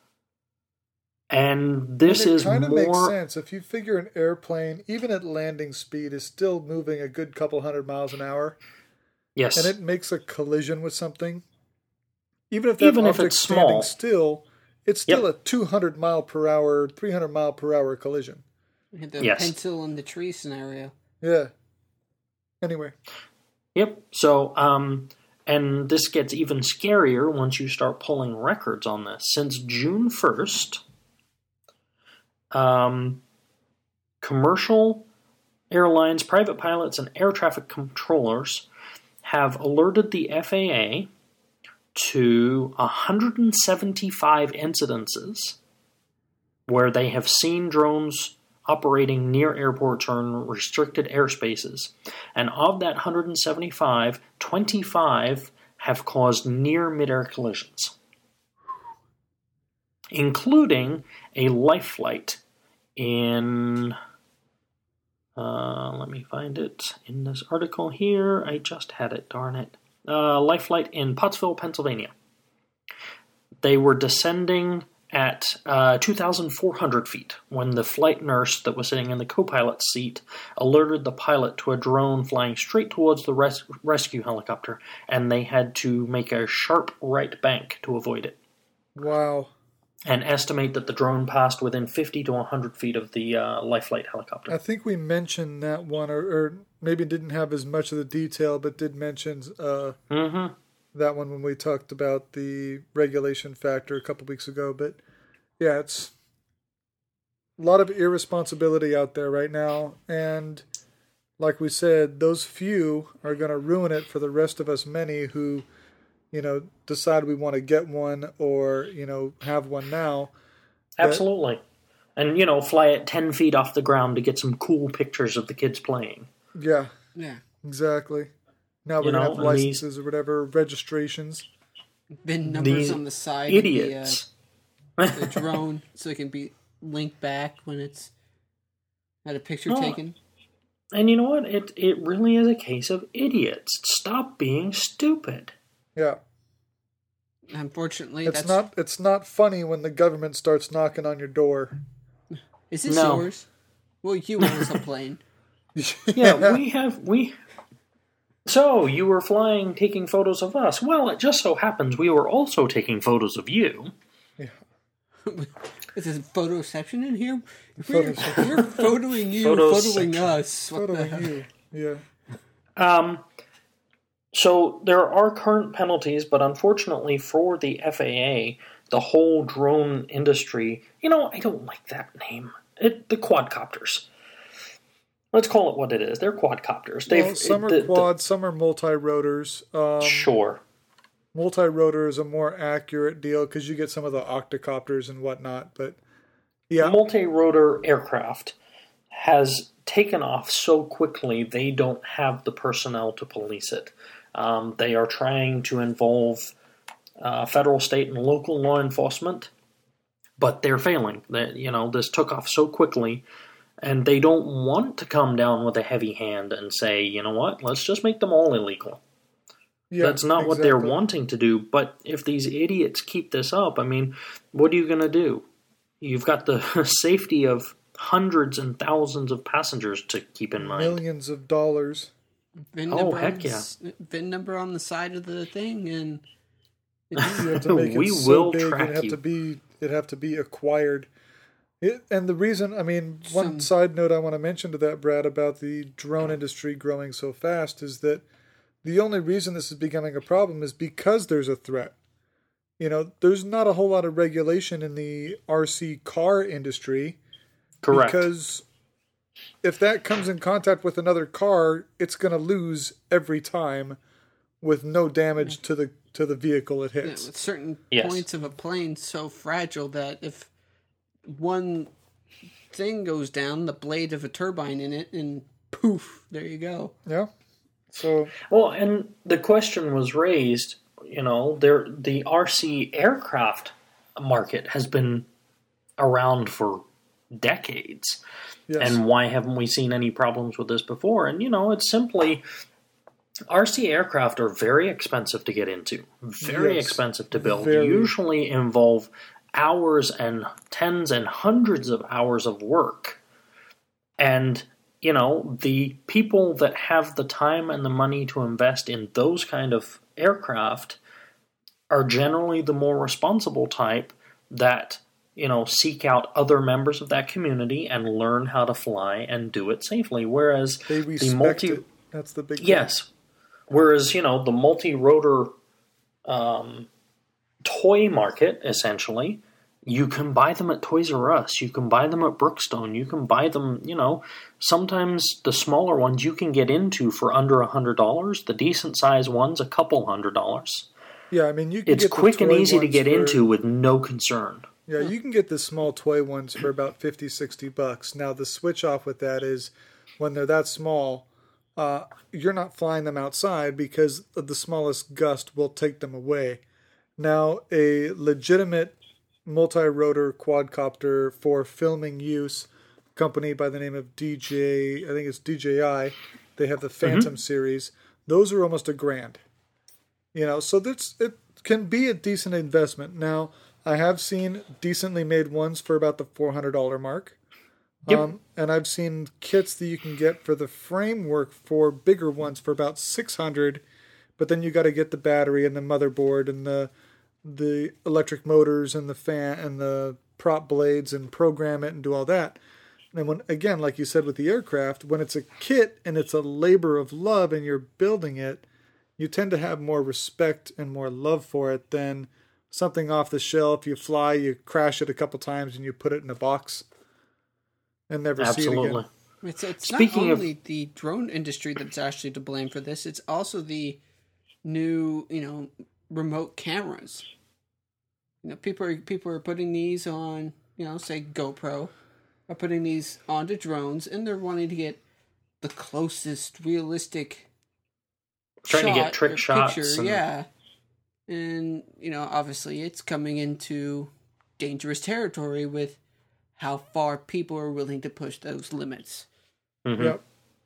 And this it is kind of more... makes sense. If you figure an airplane, even at landing speed, is still moving a good couple hundred miles an hour. Yes. And it makes a collision with something. Even if that even if object's it's standing small, still, it's still yep. a two hundred mile per hour, three hundred mile per hour collision. The yes. pencil in the tree scenario. Yeah. Anyway. Yep. So, um, and this gets even scarier once you start pulling records on this. Since June first, um, commercial airlines, private pilots, and air traffic controllers have alerted the F A A to one hundred seventy-five incidences where they have seen drones operating near airports or in restricted airspaces. And of that one hundred seventy-five, twenty-five have caused near midair collisions, including a life flight in... Uh, let me find it in this article here. I just had it, darn it. Uh, life flight in Pottsville, Pennsylvania. They were descending at uh, two thousand four hundred feet when the flight nurse that was sitting in the co-pilot seat alerted the pilot to a drone flying straight towards the res- rescue helicopter, and they had to make a sharp right bank to avoid it. Wow. And estimate that the drone passed within fifty to one hundred feet of the uh, life flight helicopter. I think we mentioned that one, or, or maybe didn't have as much of the detail, but did mention uh, mm-hmm. that one when we talked about the regulation factor a couple weeks ago. But yeah, it's a lot of irresponsibility out there right now. And like we said, those few are going to ruin it for the rest of us many who, you know, decide we want to get one or, you know, have one now. Absolutely. But, and, you know, fly it ten feet off the ground to get some cool pictures of the kids playing. Yeah. Yeah. Exactly. Now we're going to have licenses or whatever, registrations. V I N numbers on the side idiots. of the, uh, the drone so it can be linked back when it's had a picture well, taken. And you know what? It it really is a case of idiots. Stop being stupid. Yeah. Unfortunately, it's that's not. It's not funny when the government starts knocking on your door. Is this no. yours? Well, you own us a plane. Yeah, we have we. So you were flying, taking photos of us. Well, it just so happens we were also taking photos of you. Yeah. Is this photoception in here? We're, we're photoing you, photoing us. What photoing you. Yeah. Um. So there are current penalties, but unfortunately for the F A A, the whole drone industry, you know, I don't like that name. It, the quadcopters. Let's call it what it is. They're quadcopters. They've, Well, some are the, quad, the, some are multi-rotors. Um, sure. Multi-rotor is a more accurate deal because you get some of the octocopters and whatnot. But yeah, multi-rotor aircraft has taken off so quickly they don't have the personnel to police it. Um, they are trying to involve uh, federal, state, and local law enforcement, but they're failing. That you know, this took off so quickly, and they don't want to come down with a heavy hand and say, you know what, let's just make them all illegal. Yeah, That's not exactly. what they're wanting to do. But if these idiots keep this up, I mean, what are you going to do? You've got the safety of hundreds and thousands of passengers to keep in mind. Millions of dollars. V I N oh, heck yeah. V I N number on the side of the thing, and you have to make it we so will big, track it'd have you. to be it'd have to be acquired. It, and the reason, I mean, one Some... side note I want to mention to that, Brad, about the drone industry growing so fast is that the only reason this is becoming a problem is because there's a threat. You know, there's not a whole lot of regulation in the R C car industry. Correct. Because if that comes in contact with another car, it's going to lose every time with no damage to the to the vehicle it hits. Yeah, with certain yes. points of a plane so fragile that if one thing goes down, the blade of a turbine in it, and poof, there you go. Yeah. So well, and the question was raised, you know, there the R C aircraft market has been around for decades. Yes. And why haven't we seen any problems with this before? And, you know, it's simply R C aircraft are very expensive to get into, very yes. expensive to build, very. usually involve hours and tens and hundreds of hours of work. And, you know, the people that have the time and the money to invest in those kind of aircraft are generally the more responsible type that, you know, seek out other members of that community and learn how to fly and do it safely. Whereas they respect the multi, it. That's the big thing. Yes. Whereas, you know, the multi-rotor um, toy market, essentially, you can buy them at Toys R Us. You can buy them at Brookstone. You can buy them, you know, sometimes the smaller ones you can get into for under one hundred dollars. The decent-sized ones, a couple hundred dollars. Yeah, I mean, you can It's get quick the and toy easy to ones get for, into with no concern. Yeah, you can get the small toy ones for about fifty, sixty bucks. Now, the switch off with that is when they're that small, uh, you're not flying them outside because the smallest gust will take them away. Now, a legitimate multi-rotor quadcopter for filming use, company by the name of D J, I think it's D J I, they have the Phantom mm-hmm. series. Those are almost a grand. You know, so that's it can be a decent investment. Now, I have seen decently made ones for about the four hundred dollars mark. Yep. Um, and I've seen kits that you can get for the framework for bigger ones for about six hundred dollars, but then you got to get the battery and the motherboard and the the electric motors and the fan and the prop blades and program it and do all that. And when again, like you said with the aircraft, when it's a kit and it's a labor of love and you're building it, you tend to have more respect and more love for it than something off the shelf. You fly, you crash it a couple times, and you put it in a box and never Absolutely. see it again. It's, it's Speaking not only of... the drone industry that's actually to blame for this, it's also the new, you know, remote cameras. You know, people are, people are putting these on, you know, say GoPro, are putting these onto drones, and they're wanting to get the closest realistic Trying shot to get trick shots. Picture, and... Yeah. And, you know, obviously it's coming into dangerous territory with how far people are willing to push those limits. Mm-hmm. Yep.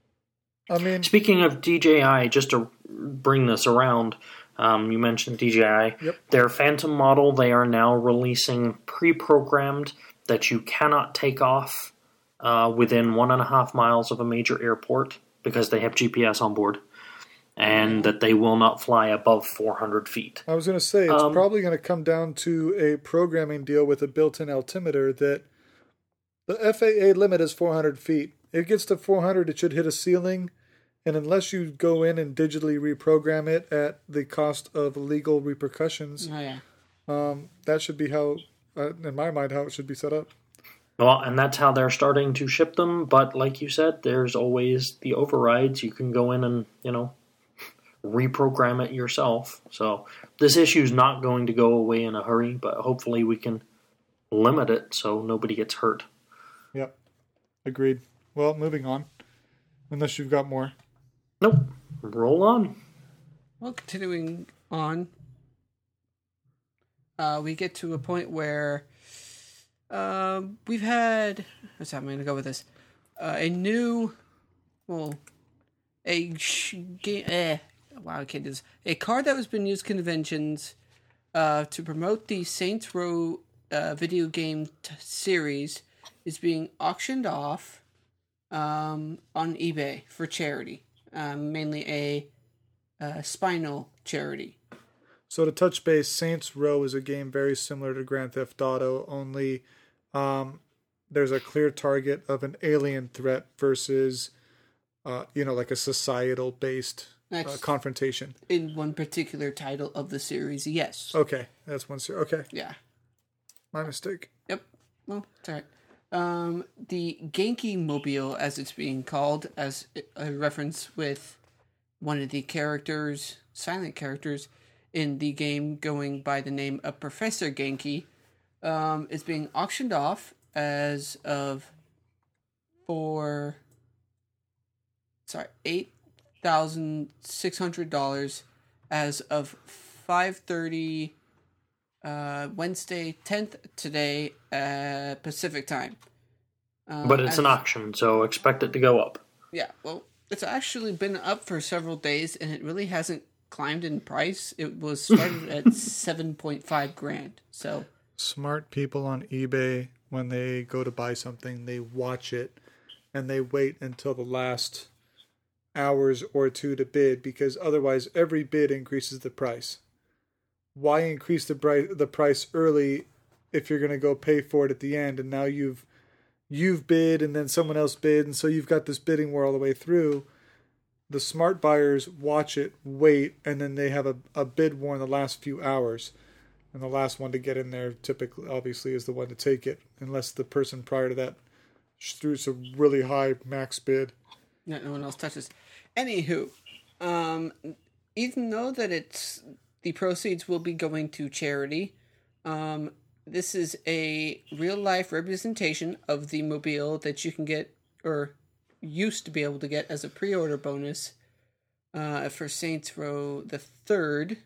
I mean, speaking of D J I, just to bring this around, um, you mentioned D J I. Yep. Their Phantom model, they are now releasing pre-programmed that you cannot take off uh, within one and a half miles of a major airport because they have G P S on board. And that they will not fly above four hundred feet. I was going to say, it's um, probably going to come down to a programming deal with a built-in altimeter that the F A A limit is four hundred feet. It gets to four hundred, it should hit a ceiling, and unless you go in and digitally reprogram it at the cost of legal repercussions, oh, yeah. um, that should be how, uh, in my mind, how it should be set up. Well, and that's how they're starting to ship them, but like you said, there's always the overrides. You can go in and, you know, reprogram it yourself. So this issue is not going to go away in a hurry, but hopefully we can limit it so nobody gets hurt. Yep. Agreed. Well, moving on. Unless you've got more. Nope. Roll on. Well, continuing on. uh, we get to a point where um, we've had. What's how I'm going to go with this? Uh, a new, well, a sh- game. Eh, wow, I can't do this. A card that was been used conventions uh, to promote the Saints Row uh, video game t- series is being auctioned off um, on eBay for charity. Um, mainly a uh, spinal charity. So to touch base, Saints Row is a game very similar to Grand Theft Auto, only um, there's a clear target of an alien threat versus, uh, you know, like a societal-based uh, confrontation. In one particular title of the series, yes. Okay, that's one series. Okay. Yeah. My mistake. Yep. Well, it's all right. Um, the Genki Mobile, as it's being called, as a reference with one of the characters, silent characters, in the game going by the name of Professor Genki, um, is being auctioned off as of for sorry eight thousand six hundred dollars as of five thirty uh, Wednesday tenth today uh, Pacific time. Uh, but it's as, an auction, so expect it to go up. Yeah, well, it's actually been up for several days, and it really hasn't climbed in price. It was started at seven point five grand. So smart people on eBay, when they go to buy something, they watch it and they wait until the last hours or two to bid, because otherwise every bid increases the price. Why increase the bri- the price early if you're going to go pay for it at the end, and now you've you've bid and then someone else bid, and so you've got this bidding war all the way through. The smart buyers watch it, wait, and then they have a, a bid war in the last few hours. And the last one to get in there typically, obviously, is the one to take it, unless the person prior to that threw some really high max bid. No, no one else touches. Anywho, um, even though that it's the proceeds will be going to charity, um, this is a real life representation of the mobile that you can get, or used to be able to get as a pre-order bonus uh, for Saints Row the Third.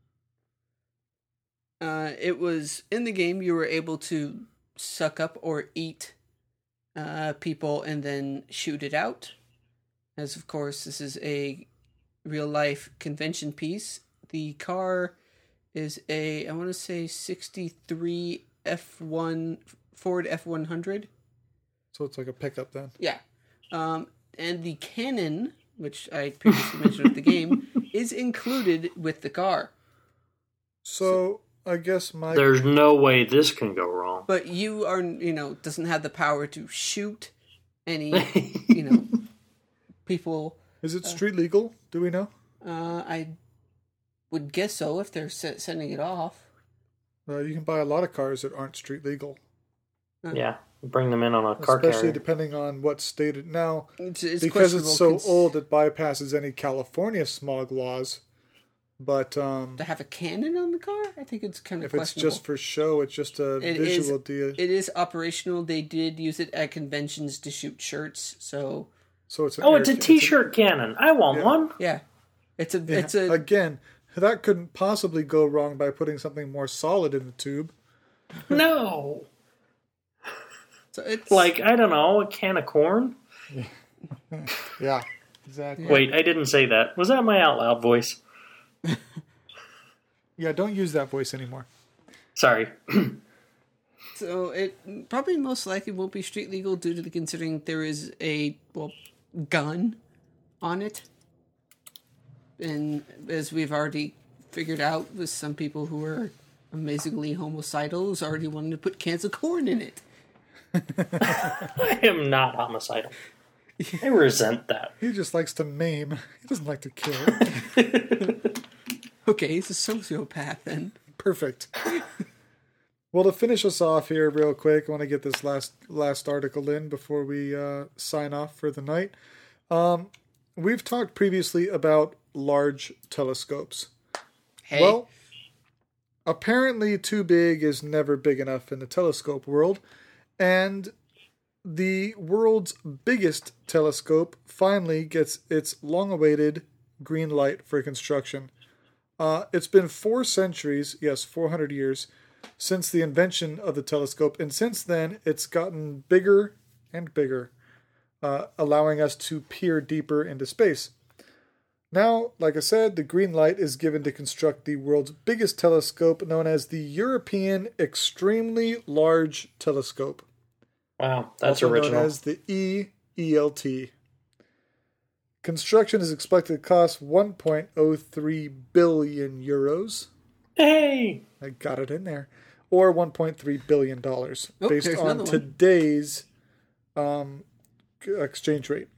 Uh, it was in the game you were able to suck up or eat uh, people and then shoot it out. As of course, this is a real life convention piece. The car is a, I want to say sixty-three F one Ford F one hundred. So it's like a pickup then. Yeah. Um, and the cannon, which I previously mentioned with the game, is included with the car. So I guess my... There's no way this can go wrong. But you are, you know, doesn't have the power to shoot any, you know, people. Is it street uh, legal? Do we know? Uh, I would guess so if they're se- sending it off. Uh, you can buy a lot of cars that aren't street legal. Uh, yeah, bring them in on a car Especially carrier. depending on what state it... Now, it's, it's because it's so cons- old, it bypasses any California smog laws. But um, to have a cannon on the car, I think it's kind of if it's just for show, it's just a it visual is, deal. It is operational. They did use it at conventions to shoot shirts, so so it's an oh, air, it's a T-shirt it's a, cannon. I want yeah. one. Yeah, it's a yeah. it's a again. That couldn't possibly go wrong by putting something more solid in the tube. No, so it's like I don't know, a can of corn. Yeah, exactly. Wait, I didn't say that. Was that my out loud voice? Yeah, don't use that voice anymore. Sorry. So it probably most likely won't be street legal due to the considering there is a well gun on it, and as we've already figured out with some people who are amazingly homicidal, who's already wanting to put cans of corn in it. I am not homicidal. I resent that. He just likes to maim. He doesn't like to kill. Okay, he's a sociopath then. Perfect. Well, to finish us off here real quick, I want to get this last last article in before we uh, sign off for the night. Um, we've talked previously about large telescopes. Hey. Well, apparently too big is never big enough in the telescope world, and the world's biggest telescope finally gets its long-awaited green light for construction. Uh, it's been four centuries, yes, four hundred years, since the invention of the telescope, and since then it's gotten bigger and bigger, uh, allowing us to peer deeper into space. Now, like I said, the green light is given to construct the world's biggest telescope, known as the European Extremely Large Telescope. Wow, that's also original. Known as the E E L T. Construction is expected to cost one point oh three billion euros. Hey! I got it in there. Or one point three billion dollars, Oh, based there's on another one. today's um, exchange rate.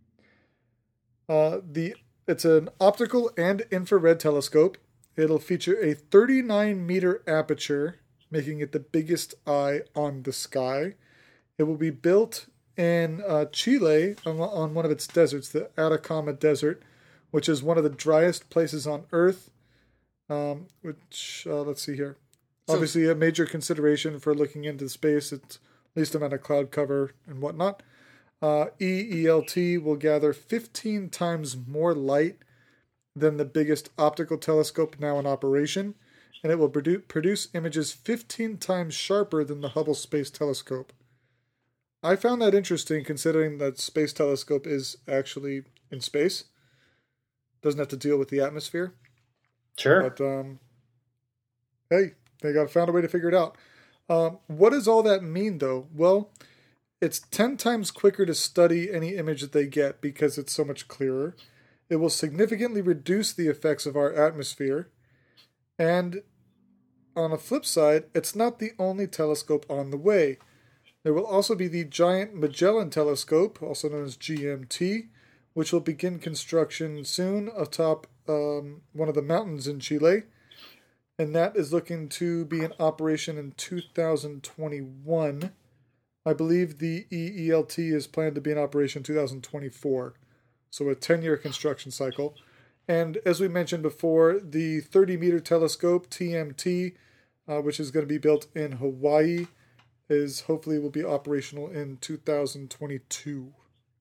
Uh, the It's an optical and infrared telescope. It'll feature a thirty-nine meter aperture, making it the biggest eye on the sky. It will be built in uh, Chile on, on one of its deserts, the Atacama Desert, which is one of the driest places on Earth. Um, which, uh, let's see here. So- Obviously, a major consideration for looking into space. It's least amount of cloud cover and whatnot. Uh, E E L T will gather fifteen times more light than the biggest optical telescope now in operation, and it will produ- produce images fifteen times sharper than the Hubble Space Telescope. I found that interesting, considering that Space Telescope is actually in space. Doesn't have to deal with the atmosphere. Sure. But, um, hey, they got found a way to figure it out. Um, what does all that mean, though? Well, it's ten times quicker to study any image that they get because it's so much clearer. It will significantly reduce the effects of our atmosphere. And on the flip side, it's not the only telescope on the way. There will also be the Giant Magellan Telescope, also known as G M T, which will begin construction soon atop um, one of the mountains in Chile. And that is looking to be in operation in two thousand twenty-one. I believe the E E L T is planned to be in operation in two thousand twenty-four. So a ten-year construction cycle. And as we mentioned before, the thirty meter telescope, T M T, uh, which is going to be built in Hawaii, is hopefully will be operational in two thousand twenty-two.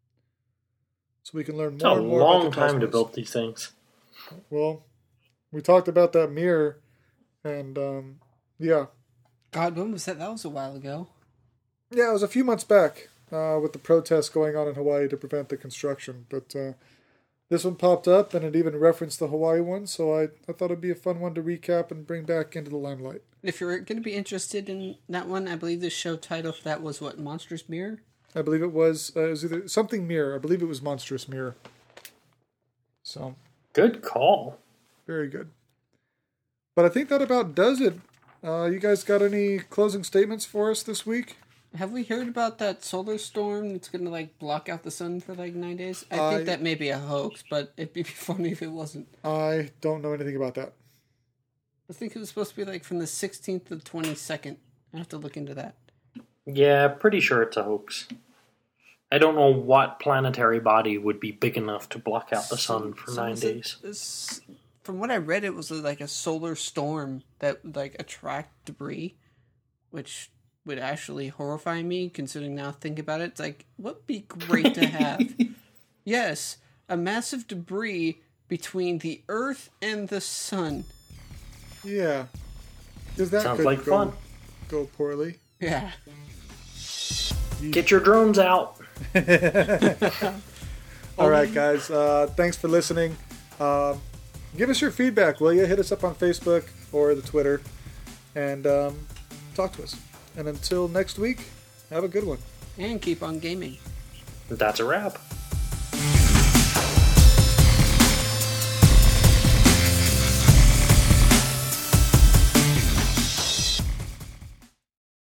So we can learn It's more a and more long about the time to cosmos. build these things. Well, we talked about that mirror, and um, yeah. God, when was that? That was a while ago. Yeah, it was a few months back uh, with the protests going on in Hawaii to prevent the construction. But uh, this one popped up, and it even referenced the Hawaii one, so I, I thought it'd be a fun one to recap and bring back into the limelight. If you're going to be interested in that one, I believe the show title for that was what, Monstrous Mirror? I believe it was, uh, it was either something Mirror. I believe it was Monstrous Mirror. So, Good call. very good. But I think that about does it. Uh, you guys got any closing statements for us this week? Have we heard about that solar storm that's going to, like, block out the sun for, like, nine days? I I- think that may be a hoax, but it'd be funny if it wasn't. I don't know anything about that. I think it was supposed to be, like, from the sixteenth to the twenty-second. I have to look into that. Yeah, pretty sure it's a hoax. I don't know what planetary body would be big enough to block out the sun for So nine is it- days. is- from what I read, it was like a solar storm that would, like, attract debris, which would actually horrify me, considering now think about it. It's like, what would be great to have? Yes, a massive debris between the Earth and the sun. Yeah. Because that Sounds could like go, fun. go poorly. Yeah. Get your drones out. All right, guys. Uh, thanks for listening. Um, give us your feedback, will you? Hit us up on Facebook or the Twitter and um, talk to us. And until next week, have a good one. And keep on gaming. That's a wrap.